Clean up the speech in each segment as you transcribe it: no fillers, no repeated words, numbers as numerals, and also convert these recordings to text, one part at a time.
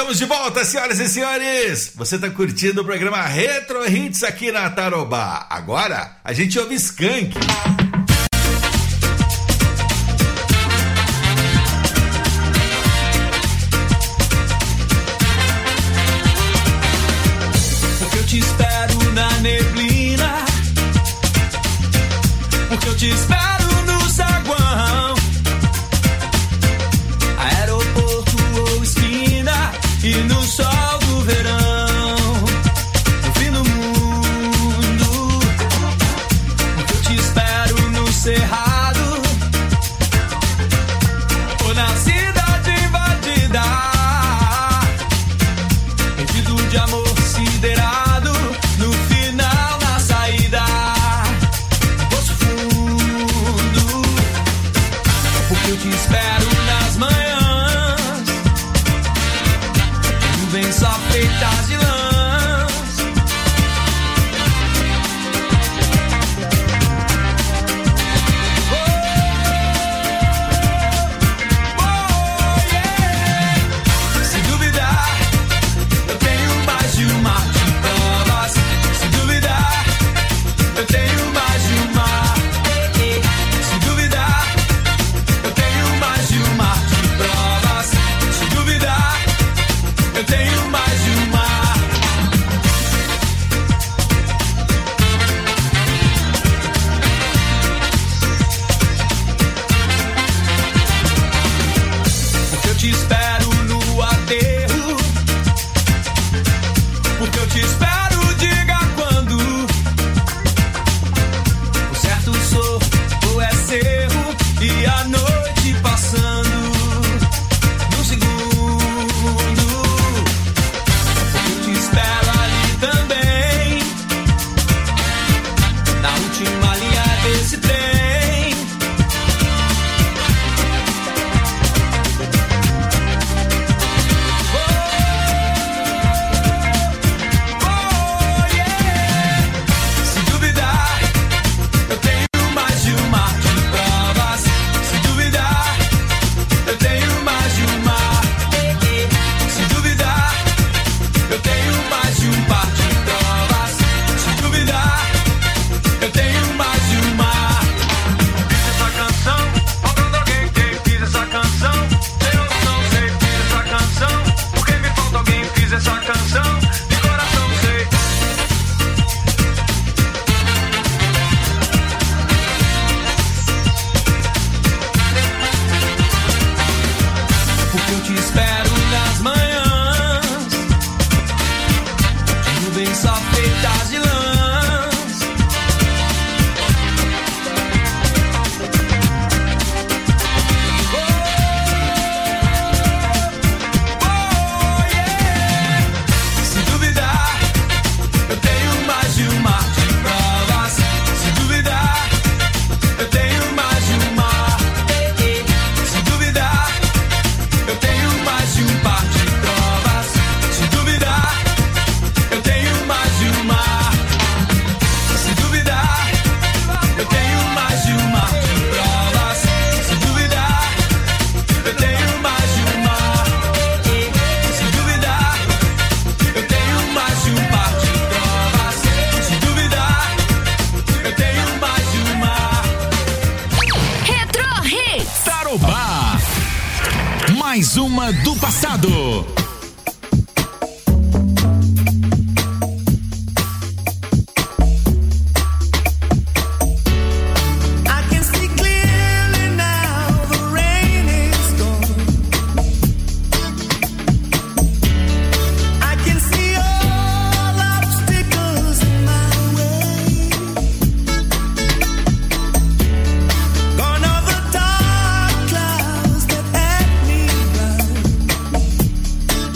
Estamos de volta, senhoras e senhores. Você está curtindo o programa Retro Hits aqui na Tarobá. Agora, a gente ouve Skank. Porque eu te espero na neblina, porque eu te espero no saguão, aeroporto ou esquina, e no sol do verão, no fim do mundo. Porque eu te espero no cerrado, ou na cidade invadida, perdido de amor siderado, no final, na saída, poço fundo. Porque eu te espero nas manhãs, nuvens só feitas de lãs. Se duvidar, eu tenho mais de uma de provas. Se duvidar, eu tenho mais de uma. Se duvidar, eu tenho mais de uma de provas. Se duvidar, eu tenho mais de uma. Porque eu te espero no aterro, porque eu te espero, diga quando. O certo sou ou é cerro, e a noite passando num segundo. Porque eu te espero ali também, na última linha desse trem. Se duvidar, eu tenho mais de uma de provas. Se duvidar, eu tenho mais de uma. Se duvidar, eu tenho mais de um par de provas. Se duvidar, eu tenho mais de uma. Fiz essa canção, faltando alguém. Quem fiz essa canção? Eu não sei, fiz essa canção. Porque me falta alguém, fiz essa canção. De coração sei. Porque eu te espero nas manhãs, nuvens só feitas de lãs. Se duvidar, eu tenho mais de uma de provas. Se duvidar, eu tenho mais de uma. Se duvidar, eu tenho mais de um par de provas. Se duvidar, eu tenho mais de uma. Se duvidar, eu tenho mais de uma de provas. Se duvidar, eu tenho mais de uma. Se duvidar, eu tenho mais de um par de provas. Se duvidar, eu tenho mais de uma. Retro Hits. Tarobá. Mais uma do passado. I can see clearly now, the rain is gone. I can see all obstacles in my way. Gone are the dark clouds that had me bound.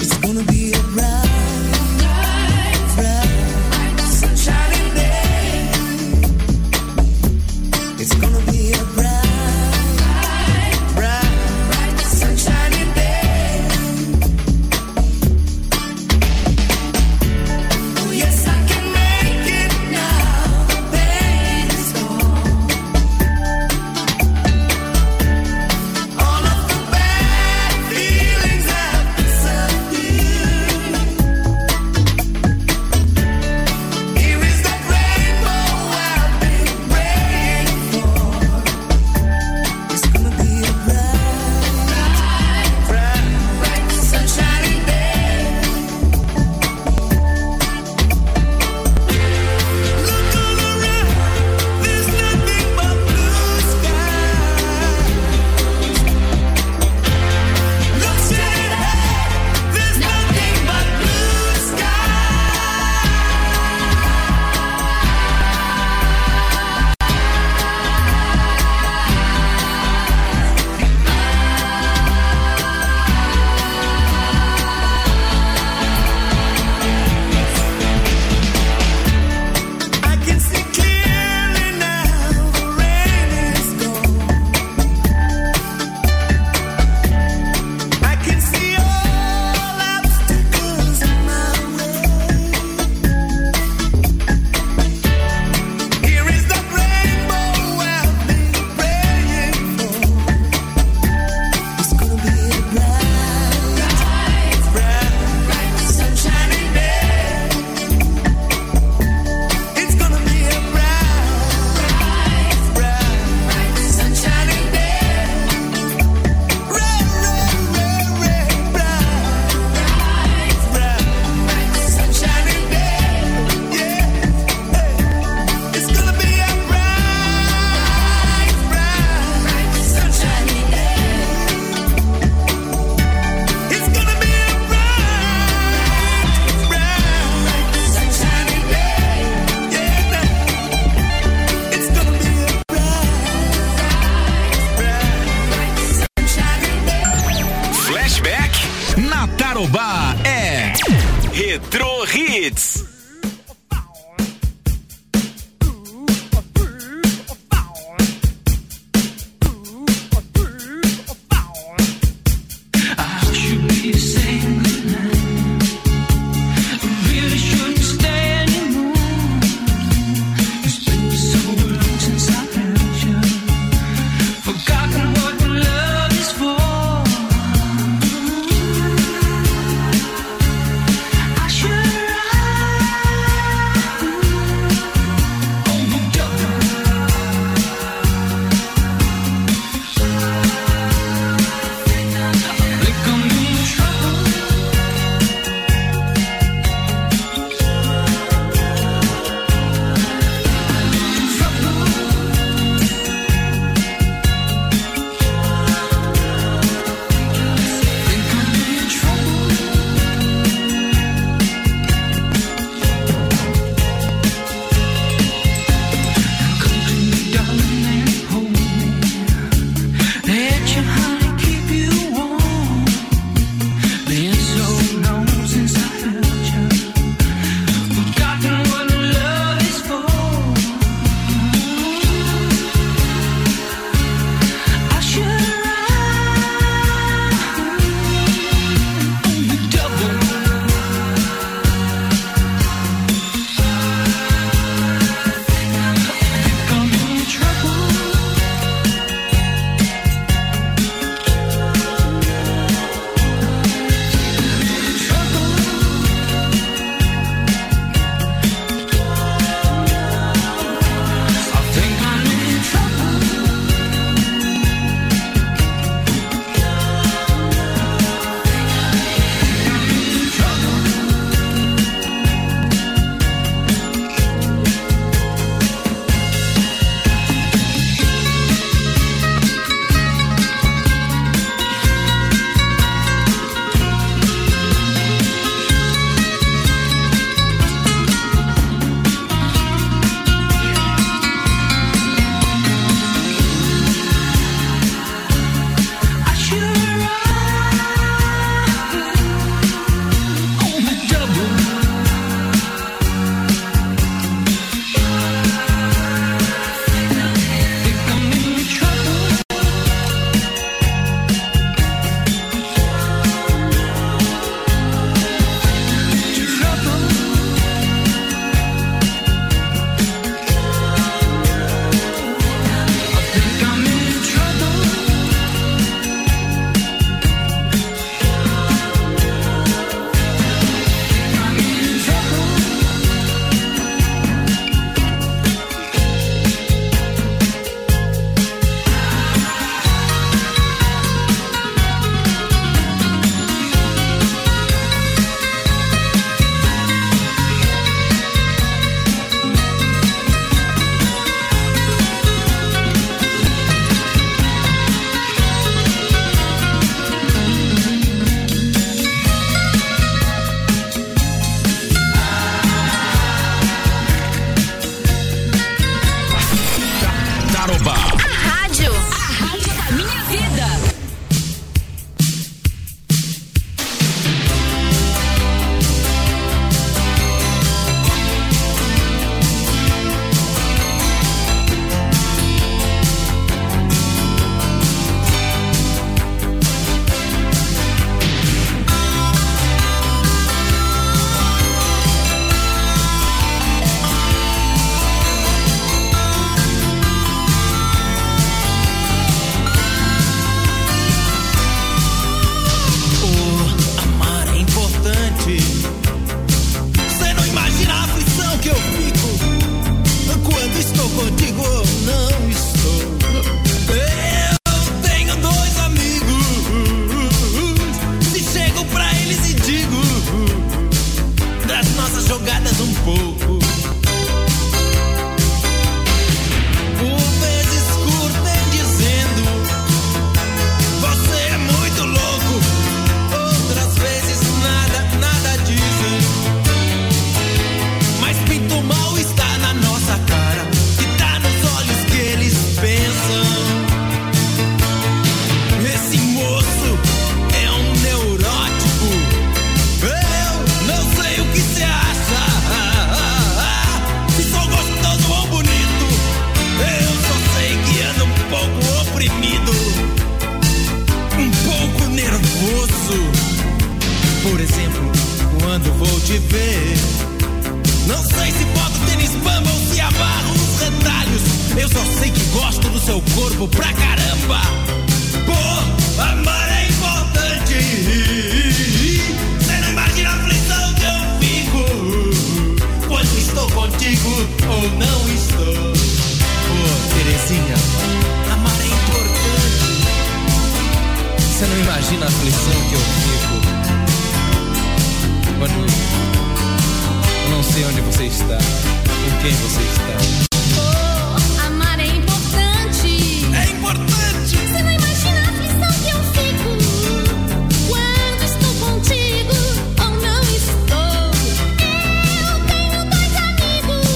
ou não estou. Terezinha, amar é importante. Você não imagina a aflição que eu fico quando eu não sei onde você está, com quem você está. Amar é importante. É importante. Você não imagina a aflição que eu fico quando estou contigo ou não estou. Eu tenho 2 amigos.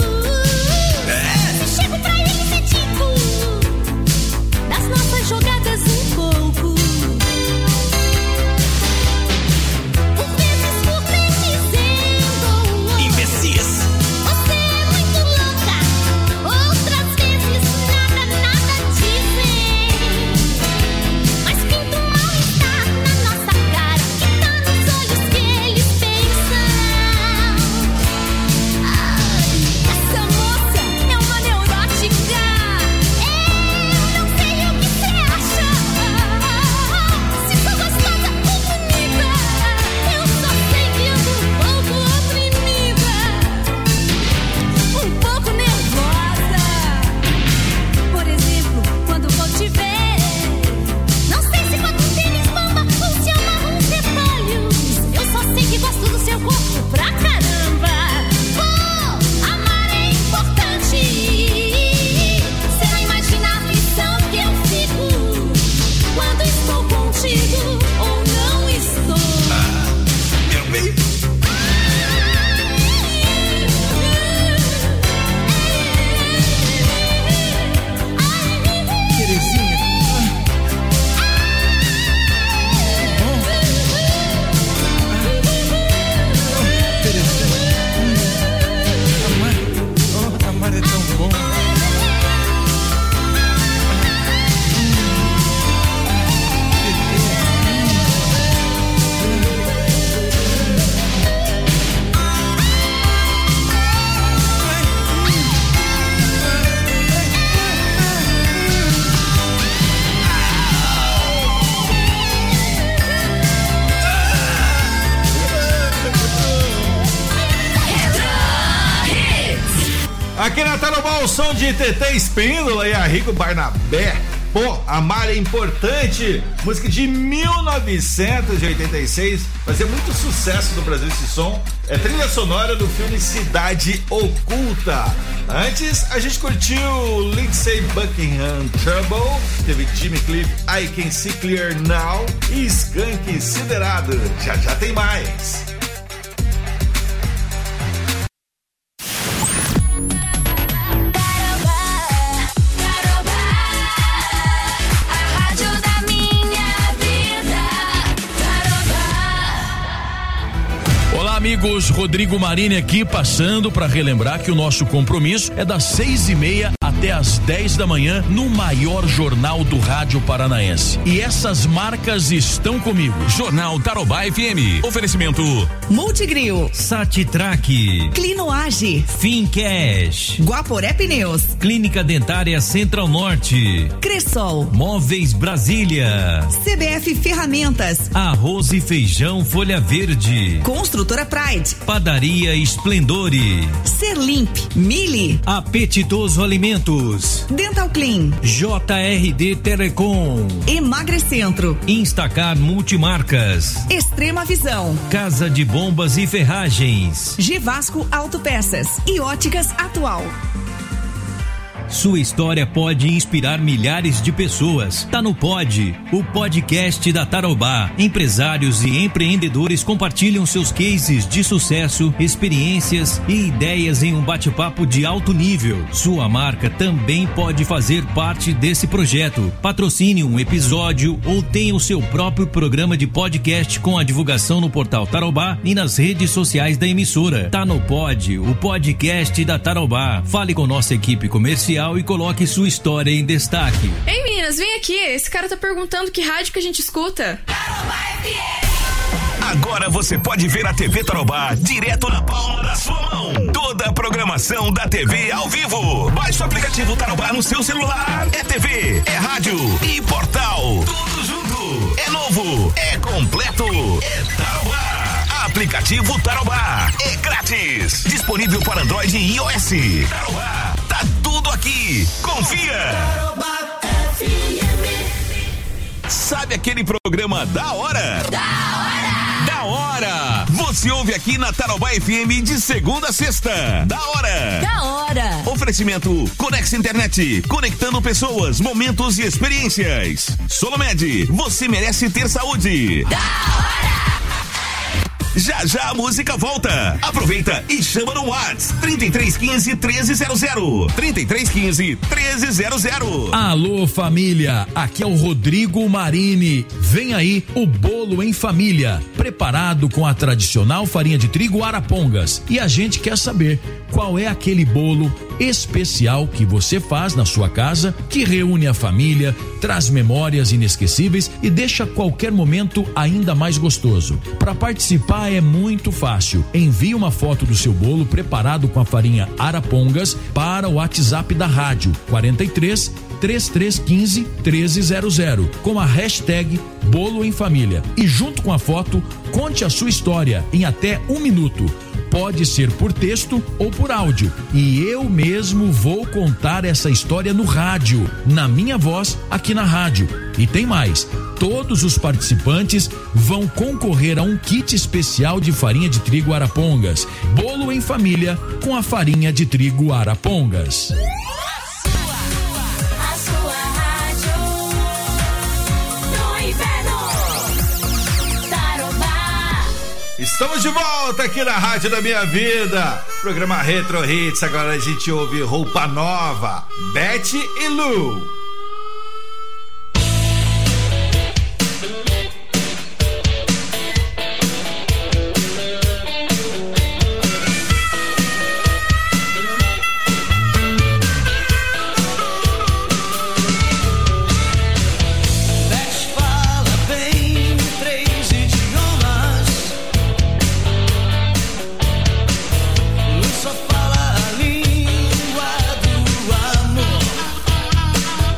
Se chego pra eles e digo das nossas jogadas um pouco. Por vezes por vez dizendo Imbecis. você é muito louca. Outras vezes nada dizem. Mas pinta um mal-estar na nossa cara, que tá nos olhos que eles pensam. Ai, essa moça é uma neurótica. Eu não sei o que você acha. Se sou gostosa ou bonita, eu só sei que ando um pouco oprimida, um pouco nervosa. Por exemplo, quando vou te ver, não sei se bota um tênis bomba ou se amarra uns retalhos. Eu só sei que gosto do seu corpo pra caramba. Amar é importante. Você não imagina a aflição que eu fico quando estou contigo ou não estou. Eu vi. Terezinha, amar é tão bom. Aqui na Tarobá, o som de TT Espíndola e Arrigo Barnabé. Pô, Amar é Importante, música de 1986, fazia muito sucesso no Brasil esse som, é trilha sonora do filme Cidade Oculta. Antes, a gente curtiu Lindsey Buckingham Trouble, teve Jimmy Cliff, I Can See Clear Now e Skank Siderado. Já tem mais. Olá, amigos, Rodrigo Marini aqui, passando para relembrar que o nosso compromisso é das 6:30 até as 10 da manhã no maior jornal do rádio paranaense. E essas marcas estão comigo. Jornal Tarobá FM. Oferecimento Multigril, Satitrack, Clinoage, Fincash, Guaporé Pneus, Clínica Dentária Central Norte, Cressol, Móveis Brasília, CBF Ferramentas, Arroz e Feijão Folha Verde, Construtora Pride, Padaria Esplendore, Serlimp, Mili, Apetitoso Alimentos, Dental Clean, JRD Telecom, Emagrecentro, Instacar Multimarcas, Extrema Visão, Casa de Bombas e Ferragens, Givasco Autopeças e Óticas Atual. Sua história pode inspirar milhares de pessoas. Tá no Pod, o podcast da Tarobá. Empresários e empreendedores compartilham seus cases de sucesso, experiências e ideias em um bate-papo de alto nível. Sua marca também pode fazer parte desse projeto. Patrocine um episódio ou tenha o seu próprio programa de podcast com a divulgação no portal Tarobá e nas redes sociais da emissora. Tá no Pod, o podcast da Tarobá. Fale com nossa equipe comercial e coloque sua história em destaque. Ei, meninas, vem aqui. Esse cara tá perguntando que rádio que a gente escuta. Agora você pode ver a TV Tarobá direto na palma da sua mão. Toda a programação da TV ao vivo. Baixe o aplicativo Tarobá no seu celular. É TV, é rádio e portal. Tudo junto. É novo, é completo. É Tarobá. Aplicativo Tarobá é grátis. Disponível para Android e iOS. Tarobá, tá tudo aqui. Confia. Sabe aquele programa da hora? Da hora! Você ouve aqui na Tarobá FM de segunda a sexta. Da hora! Oferecimento Conex Internet, conectando pessoas, momentos e experiências. Solomed, você merece ter saúde. Da hora! Já já a música volta. Aproveita e chama no WhatsApp 3315-1300. 3315-1300. Alô, família, aqui é o Rodrigo Marini. Vem aí o bolo em família, preparado com a tradicional farinha de trigo Arapongas. E a gente quer saber qual é aquele bolo especial que você faz na sua casa, que reúne a família, traz memórias inesquecíveis e deixa qualquer momento ainda mais gostoso. Para participar é muito fácil. Envie uma foto do seu bolo preparado com a farinha Arapongas para o WhatsApp da rádio 43 3315 1300 com a hashtag Bolo em Família. E junto com a foto, conte a sua história em até 1 minuto. Pode ser por texto ou por áudio. E eu mesmo vou contar essa história no rádio, na minha voz, aqui na rádio. E tem mais. Todos os participantes vão concorrer a um kit especial de farinha de trigo Arapongas. Bolo em família com a farinha de trigo Arapongas. Estamos de volta aqui na Rádio da Minha Vida. Programa Retro Hits. Agora a gente ouve Roupa Nova, Betty e Lu. Só fala a língua do amor.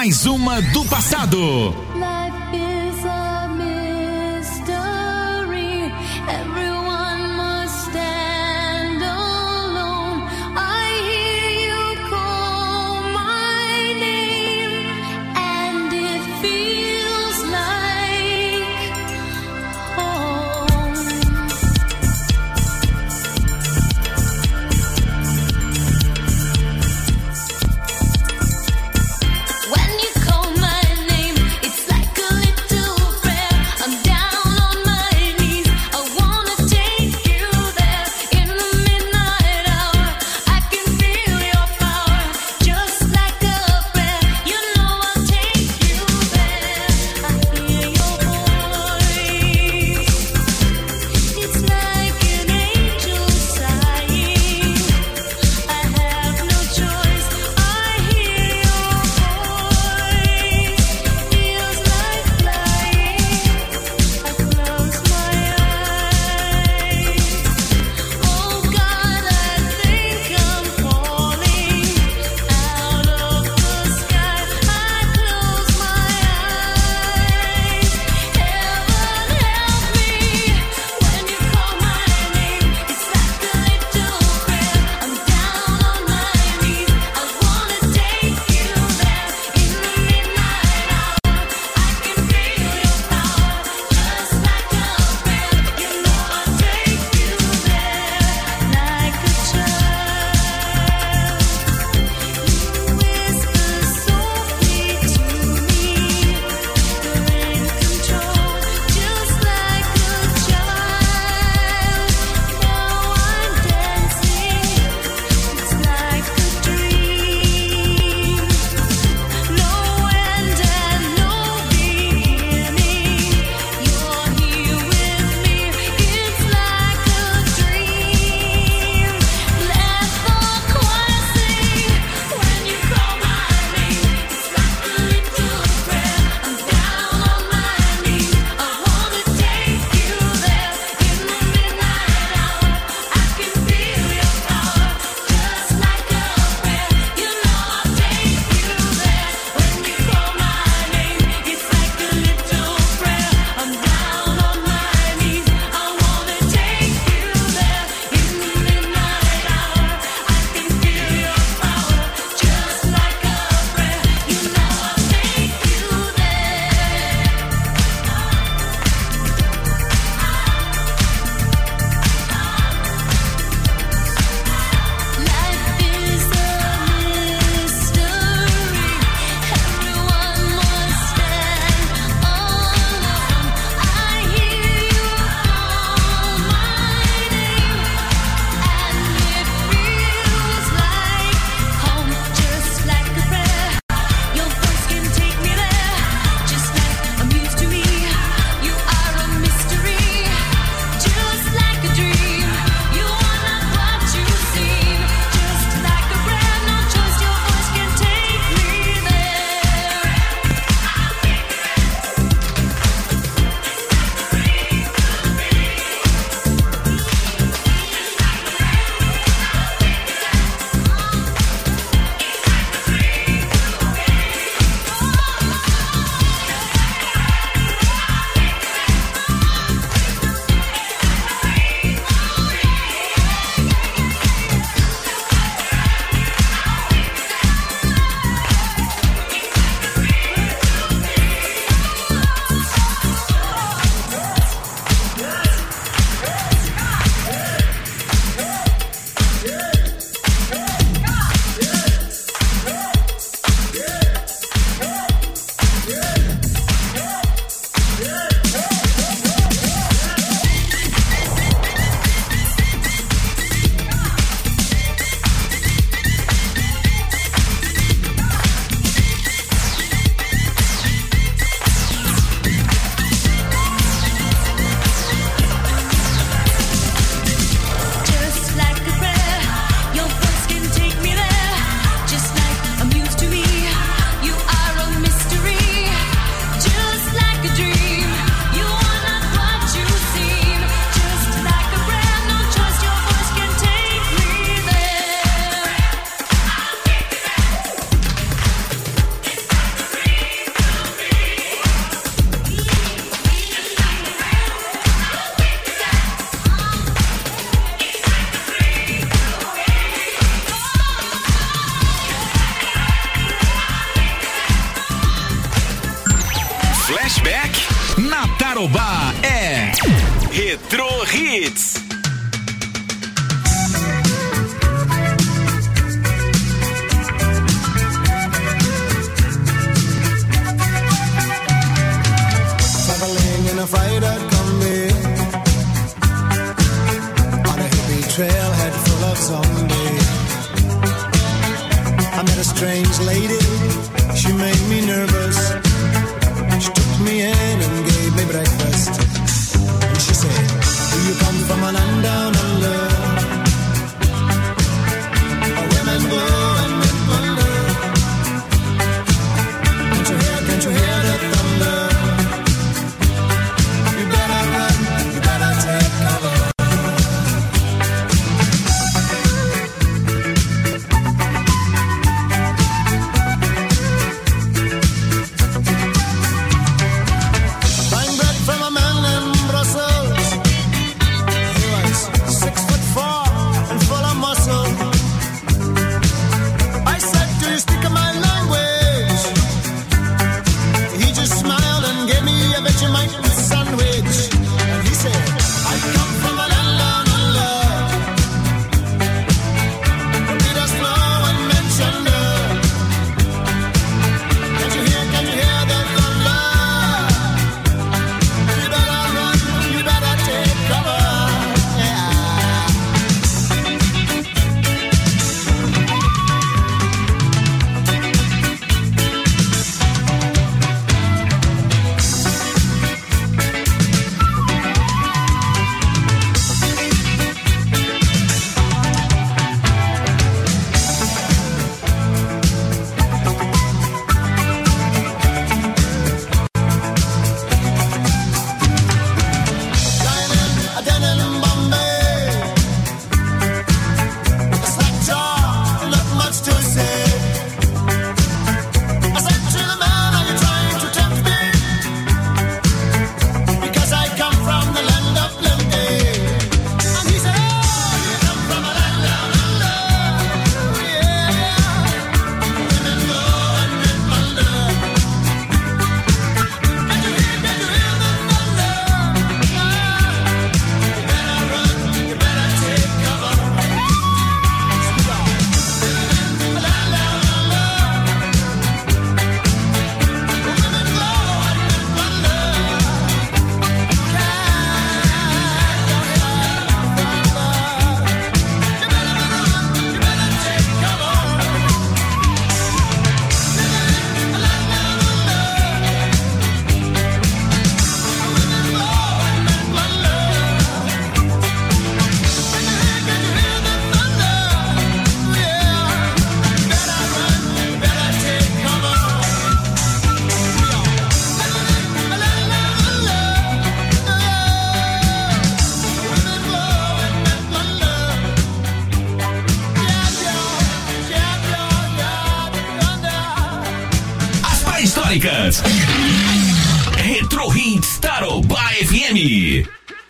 mais uma do passado. Life is a mystery. Everyone must stand alone. I hear you call my name, and it feels like home. When you call my name, it's like Tarobá é Retro Hits. Traveling in a freighter combi on a hippie trailhead full of zombies. I met a strange lady, she made me nervous. She took me in and gave me breakfast. And she said, do you come from a land down under? Where women go and men wonder. Can't you hear the thunder? You better run, you better take cover. Buying bread from a man in Brussels. He was 6'4" and full of muscle. I said, do you speak my language? He just smiled and gave me a Vegemite sandwich. And he said, I come from a land down under. The beaters flow and men thunder. Can't you hear the thunder? You better run, you better take cover. Yeah. Dining a den in Bombay. A slack jaw, not much to say. I said to the man, are you trying to tempt me? Because I come from the land of plenty. And he said, oh, you come from a land down under. Yeah. Women go and men wonder. Can't you hear the thunder? You better run, you better take cover. Land down under. Women go and men wonder. You better run, you better take cover. Land down under. Women go and men wonder. Can you hear the thunder? Yeah. You better run, you better take cover. Land down under. Women go and men wonder. As pré-históricas. Retro Hits Tarobá FM.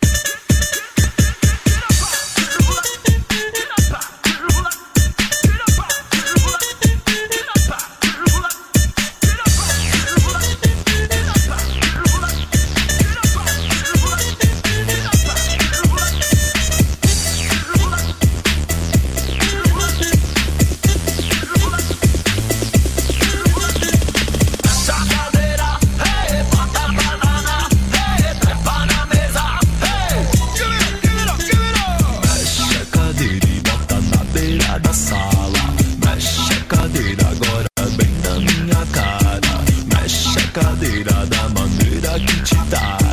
Mexe a cadeira e bota na beira da sala. Mexe a cadeira agora bem na minha cara. Mexe a cadeira da maneira que te dá.